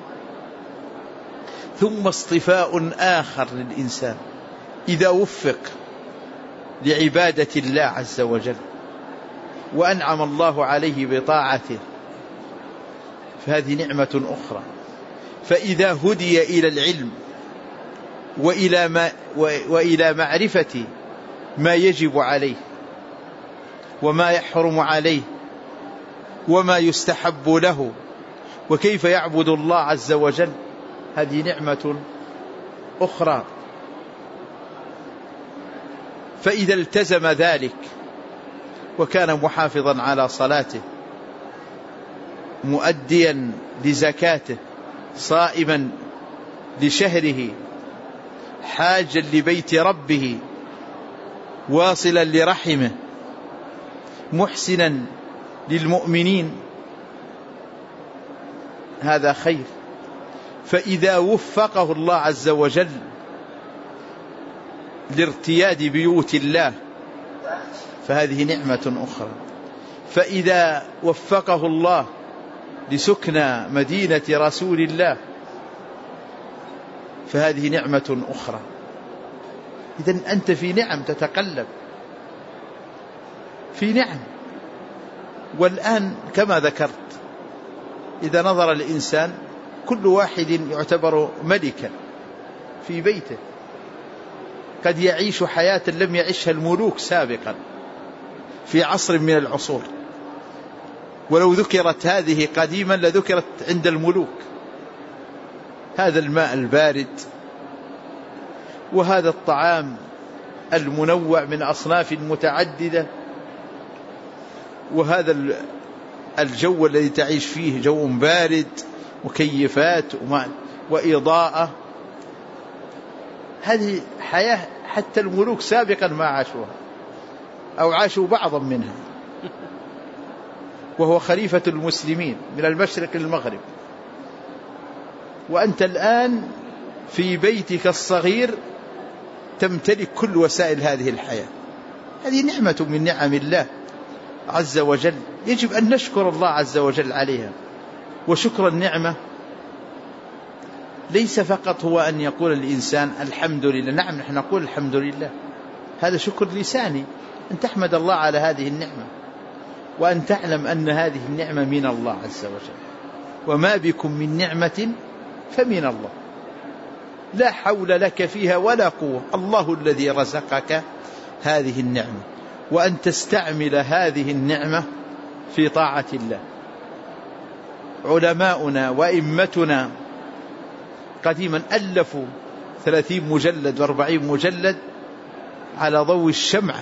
ثم اصطفاء آخر للإنسان إذا وفق لعبادة الله عز وجل وأنعم الله عليه بطاعته، فهذه نعمة أخرى. فإذا هدي إلى العلم وإلى, ما وإلى معرفة ما يجب عليه وما يحرم عليه وما يستحب له وكيف يعبد الله عز وجل، هذه نعمة أخرى. فإذا التزم ذلك وكان محافظا على صلاته، مؤديا لزكاته، صائما لشهره، حاجا لبيت ربه، واصلا لرحمه، محسنا للمؤمنين، هذا خير. فإذا وفقه الله عز وجل لارتياد بيوت الله فهذه نعمة أخرى. فإذا وفقه الله لسكن مدينة رسول الله فهذه نعمة أخرى. إذن أنت في نعم، تتقلب في نعم. والآن كما ذكرت، إذا نظر الإنسان كل واحد يعتبر ملكا في بيته، قد يعيش حياة لم يعيشها الملوك سابقا في عصر من العصور، ولو ذكرت هذه قديما لذكرت عند الملوك. هذا الماء البارد وهذا الطعام المنوع من أصناف متعددة وهذا الجو الذي تعيش فيه جو بارد، مكيفات وإضاءة، هذه حياة حتى الملوك سابقا ما عاشوها أو عاشوا بعضا منها، وهو خليفة المسلمين من المشرق للمغرب. وأنت الآن في بيتك الصغير تمتلك كل وسائل هذه الحياة. هذه نعمة من نعم الله عز وجل، يجب أن نشكر الله عز وجل عليها. وشكر النعمة ليس فقط هو أن يقول الإنسان الحمد لله. نعم، نحن نقول الحمد لله، هذا شكر لساني، أن تحمد الله على هذه النعمة وأن تعلم أن هذه النعمة من الله عز وجل، وما بكم من نعمة فمن الله، لا حول لك فيها ولا قوة، الله الذي رزقك هذه النعمة، وأن تستعمل هذه النعمة في طاعة الله. علماؤنا وإمتنا قديما ألفوا ثلاثين مجلد وأربعين مجلد على ضوء الشمعة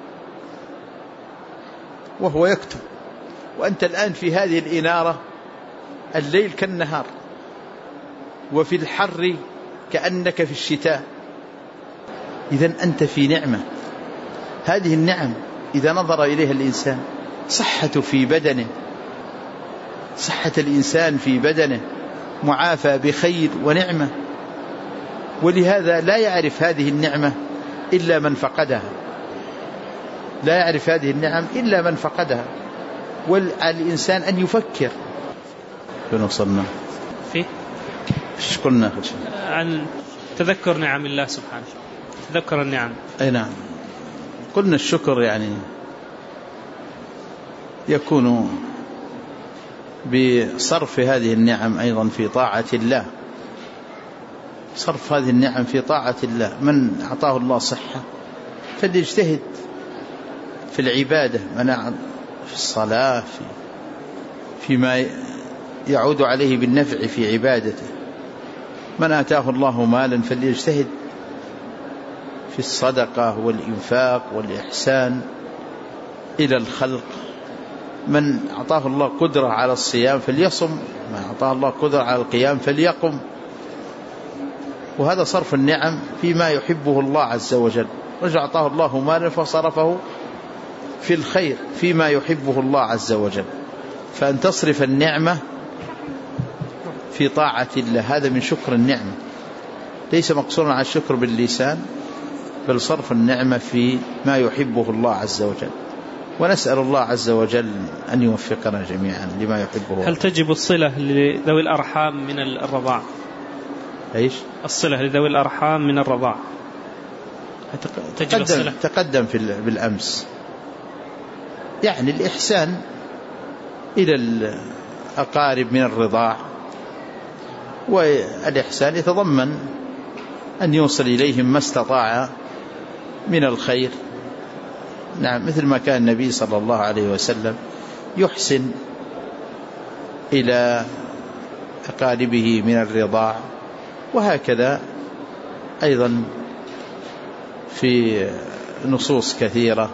وهو يكتب، وأنت الآن في هذه الإنارة الليل كالنهار، وفي الحر كأنك في الشتاء. إذن أنت في نعمة. هذه النعم إذا نظر إليها الإنسان، صحته في بدنه، صحة الإنسان في بدنه معافى بخير ونعمة، ولهذا لا يعرف هذه النعمة إلا من فقدها، لا يعرف هذه النعم إلا من فقدها. والإنسان أن يفكر. فين وصلنا فيه؟ إيش قلنا؟ عن تذكر نعم الله سبحانه، تذكر النعم. أي نعم. قلنا الشكر يعني يكون بصرف هذه النعم أيضا في طاعة الله، صرف هذه النعم في طاعة الله. من أعطاه الله صحة فليجتهد في العبادة، من في الصلاة، في فيما يعود عليه بالنفع في عبادته. من آتاه الله مالا فليجتهد في الصدقة والإنفاق والإحسان إلى الخلق. من أعطاه الله قدرة على الصيام فليصم، من أعطاه الله قدرة على القيام فليقم. وهذا صرف النعم فيما يحبه الله عز وجل. رجع أعطاه الله مالا فصرفه في الخير فيما يحبه الله عز وجل. فأن تصرف النعمة في طاعة الله هذا من شكر النعمة، ليس مقصورا على الشكر باللسان، بل صرف النعمة في ما يحبه الله عز وجل. ونسأل الله عز وجل أن يوفقنا جميعا لما يحبه. هل تجب الصلة لذوي الأرحام من الرضاع؟ إيش؟ الصلة لذوي الأرحام من الرضاع تجب الصلة؟ تقدم في بالأمس يعني الإحسان إلى الأقارب من الرضاع، والإحسان يتضمن أن يوصل إليهم ما استطاع من الخير. نعم، مثل ما كان النبي صلى الله عليه وسلم يحسن إلى أقاربه من الرضاع، وهكذا أيضا في نصوص كثيرة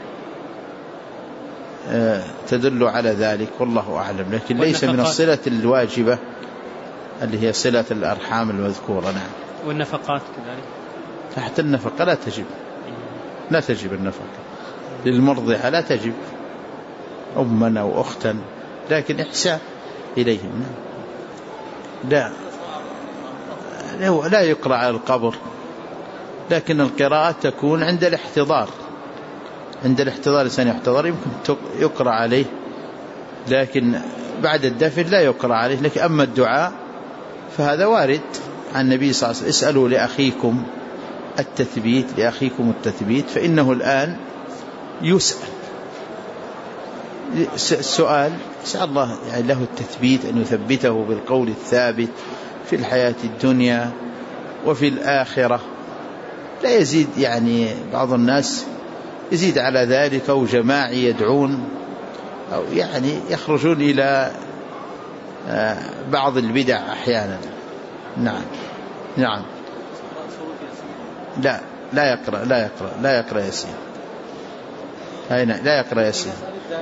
تدل على ذلك، والله أعلم. لكن ليس من الصلة الواجبة اللي هي صلة الأرحام المذكورة. نعم. والنفقات كذلك؟ تحت النفقة لا تجب، لا تجب النفقة للمرضعة، لا تجب أما أو أختا، لكن إحسان إليهم. لا لا يقرأ على القبر، لكن القراءة تكون عند الاحتضار. عند الاحتضار الإنسان يحتضر يمكن يقرأ عليه، لكن بعد الدفن لا يقرأ عليه. لكن أما الدعاء فهذا وارد عن النبي صلى الله عليه وسلم: اسألوا لأخيكم التثبيت، لأخيكم التثبيت فإنه الآن يسأل. السؤال سأل الله يعني له التثبيت، أن يثبته بالقول الثابت في الحياة الدنيا وفي الآخرة. لا يزيد يعني بعض الناس يزيد على ذلك، أو جماعة يدعون أو يعني يخرجون إلى بعض البدع أحيانا. نعم نعم. لا لا يقرأ لا يقرأ لا يقرأ ياسين. أين لا يقرأ ياسين؟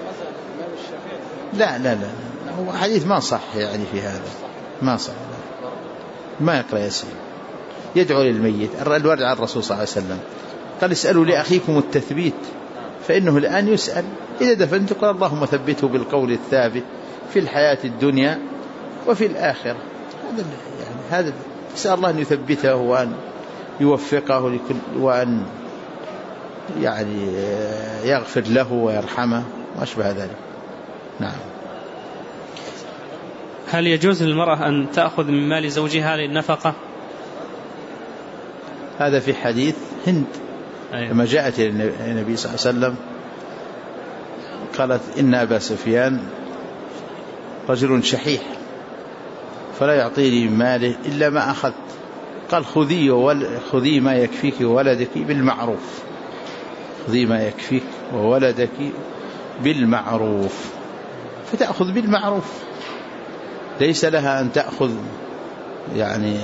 لا لا لا هو حديث ما صح يعني في هذا، ما صح، ما يقرأ ياسين. يدعو للميت. الورد عن الرسول صلى الله عليه وسلم قال: اسألوا لأخيكم التثبيت فإنه الآن يسأل. إذا دفنت قال: اللهم ثبته بالقول الثابت في الحياة الدنيا وفي الآخرة. هذا يعني هذا نسأل الله أن يثبته وأن يوفقه لكل، وأن يعني يغفر له ويرحمه وأشبه ذلك. نعم. هل يجوز للمرأة أن تأخذ من مال زوجها للنفقة؟ هذا في حديث هند. أيوة. لما جاءت إلى النبي صلى الله عليه وسلم قالت: إن أبا سفيان رجل شحيح فلا يعطيني من ماله إلا ما أخذت. قال: خذي خذي ما يكفيك وولدك بالمعروف، خذي ما يكفيك وولدك بالمعروف. فتأخذ بالمعروف، ليس لها أن تأخذ يعني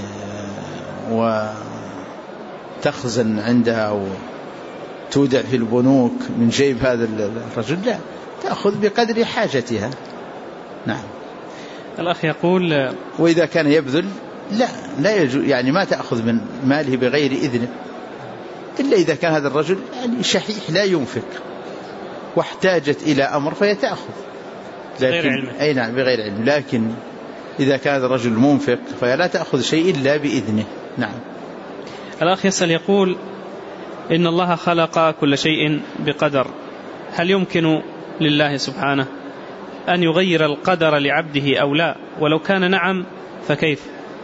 وتخزن عندها أو تودع في البنوك من جيب هذا الرجل، لا، تأخذ بقدر حاجتها. نعم. الأخ يقول: وإذا كان يبذل لا لا يجوز، يعني ما تأخذ من ماله بغير إذنه، إلا إذا كان هذا الرجل يعني شحيح لا ينفق، واحتاجت إلى أمر فهي تأخذ، لكن أي نعم بغير علم. لكن إذا كان الرجل منفق فهي لا تأخذ شيء إلا بإذنه. نعم. الأخ يسأل يقول إن الله خلق كل شيء بقدر، هل يمكن لله سبحانه أن يغير القدر لعبده أو لا؟ ولو كان نعم فكيف؟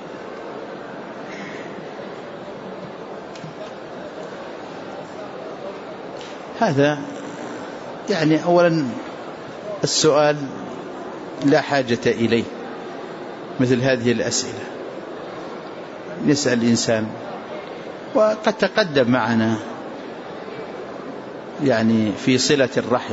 هذا يعني أولا السؤال لا حاجة إليه، مثل هذه الأسئلة يسأل الإنسان. وقد تقدم معنا يعني في صلة الرحم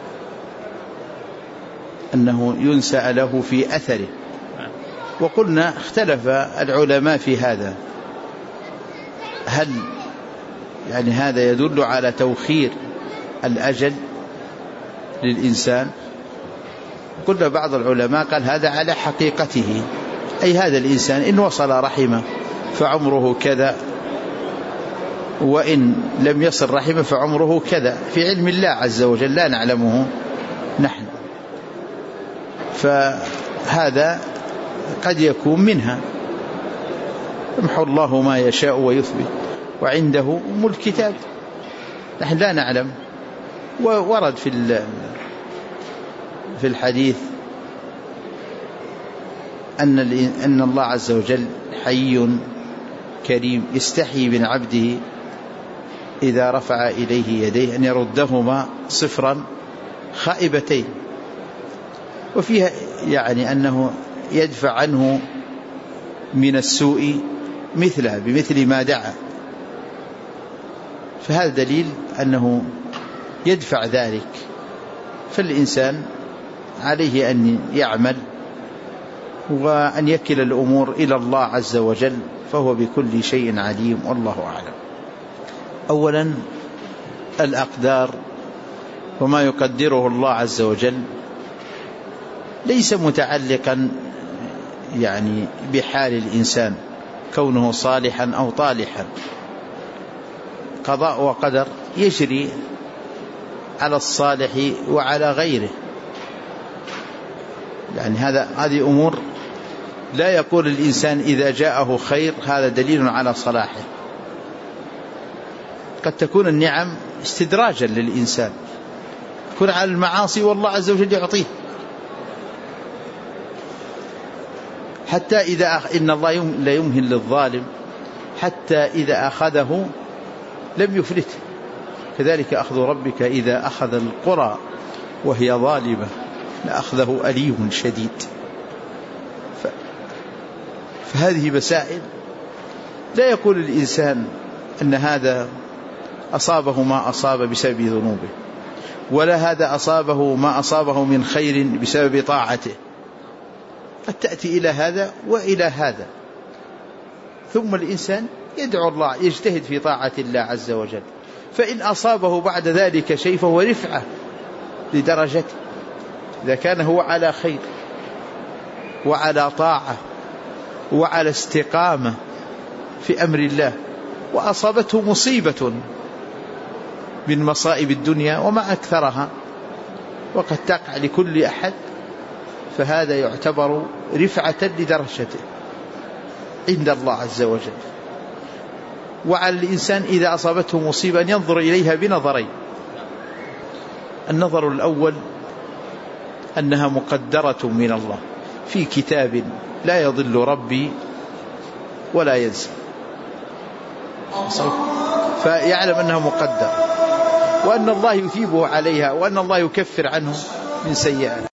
أنه ينسأ له في أثره، وقلنا اختلف العلماء في هذا، هل يعني هذا يدل على توخير الأجل للإنسان؟ قلنا بعض العلماء قال هذا على حقيقته، أي هذا الإنسان إن وصل رحمه فعمره كذا، وإن لم يصل رحمه فعمره كذا، في علم الله عز وجل لا نعلمه نحن. فهذا قد يكون منها، يمحو الله ما يشاء ويثبت وعنده أم الكتاب، نحن لا نعلم. وورد في في الحديث أن أن الله عز وجل حي كريم يستحي من عبده إذا رفع إليه يديه أن يردهما صفرا خائبتين، وفيها يعني أنه يدفع عنه من السوء مثلها بمثل ما دعا، فهذا دليل أنه يدفع ذلك. فالإنسان عليه أن يعمل وأن يكل الأمور إلى الله عز وجل، فهو بكل شيء عليم والله أعلم. أولا الأقدار وما يقدره الله عز وجل ليس متعلقا يعني بحال الإنسان كونه صالحا أو طالحا، قضاء وقدر يجري على الصالح وعلى غيره، يعني هذا هذه أمور لا يقول الإنسان إذا جاءه خير هذا دليل على صلاحه. قد تكون النعم استدراجا للإنسان، يكون على المعاصي والله عز وجل يعطيه، حتى إذا إن الله لا يمهل للظالم حتى إذا أخذه لم يفلته، كذلك أخذ ربك إذا أخذ القرى وهي ظالمة لأخذه أليم شديد. فهذه مسائل لا يقول الإنسان أن هذا أصابه ما أصاب بسبب ذنوبه، ولا هذا أصابه ما أصابه من خير بسبب طاعته، قد تأتي إلى هذا وإلى هذا. ثم الإنسان يدعو الله يجتهد في طاعة الله عز وجل، فإن أصابه بعد ذلك شيء فهو رفعة لدرجته، إذا كان هو على خير وعلى طاعة وعلى استقامة في أمر الله، وأصابته مصيبة من مصائب الدنيا وما أكثرها وقد تقع لكل أحد، فهذا يعتبر رفعة لدرجته عند الله عز وجل. وعلى الإنسان إذا أصابته مصيبة ينظر إليها بنظرين: النظر الأول أنها مقدرة من الله في كتاب لا يضل ربي ولا ينسى، فيعلم أنها مقدرة، وأن الله يثيبه عليها، وأن الله يكفر عنه من سيئاته.